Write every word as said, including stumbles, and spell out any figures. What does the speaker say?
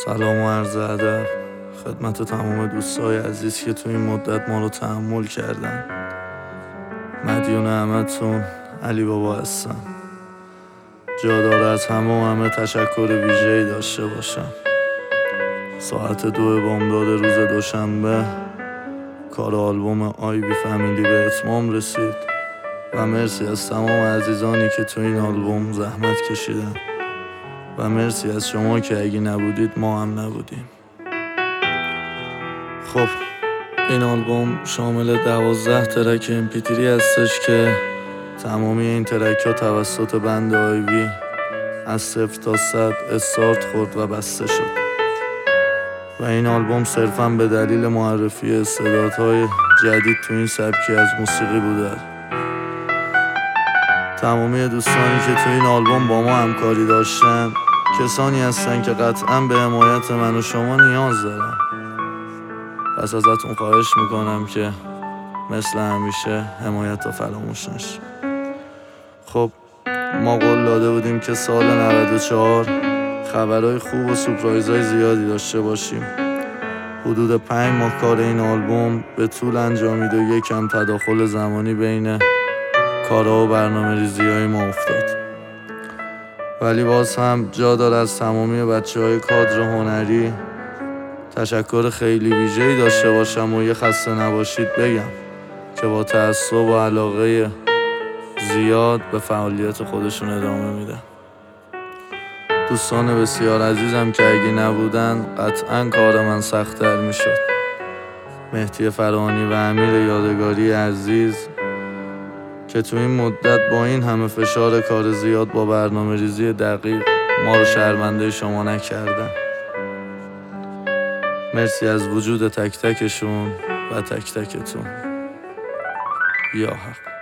سلام و عرض ادب خدمت تمام دوستای عزیز که تو این مدت ما رو تحمل کردن. مدیون همتون علی بابا هستم. جا داره از همه و همه تشکر ویژه‌ای داشته باشم. ساعت دو بامداد روز دوشنبه کار آلبوم آی بی فامیلی به اتمام رسید و مرسی از تمام عزیزانی که تو این آلبوم زحمت کشیدن و مرسی از شما که اگه نبودید ما هم نبودیم. خب این آلبوم شامل دوازده ترک امپیتری هستش که تمامی این ترک ها توسط بند آی بی از صفر تا صد استارت خورد و بسته شد و این آلبوم صرفاً به دلیل معرفی استعدادهای جدید تو این سبکی از موسیقی بوده. تمامی دوستانی که تو این آلبوم با ما همکاری داشتن کسانی هستن که قطعاً به حمایت من و شما نیاز دارن. پس ازتون خواهش میکنم که مثل همیشه حمایت رو فراموش نشه. خب ما قول داده بودیم که سال نود و چهار خبرهای خوب و سورپرایزهای زیادی داشته باشیم. حدود پنج ماه کار این آلبوم به طول انجامید و یکم تداخل زمانی بین کارها و برنامه ریزی های ما افتاد، ولی باز هم جا داره از تمامی بچه های کادر هنری تشکر خیلی ویژه‌ای داشته باشم و یه خسته نباشید بگم که با تعصب و علاقه زیاد به فعالیت خودشون ادامه میده. دوستان بسیار عزیزم که اگه نبودن قطعاً کار من سخت‌تر میشد. مهدی فرانی و امیر یادگاری عزیز که تو این مدت با این همه فشار کار زیاد با برنامه ریزی دقیق ما رو شرمنده شما نکردن. مرسی از وجود تک تکشون و تک تکتون. یا حق.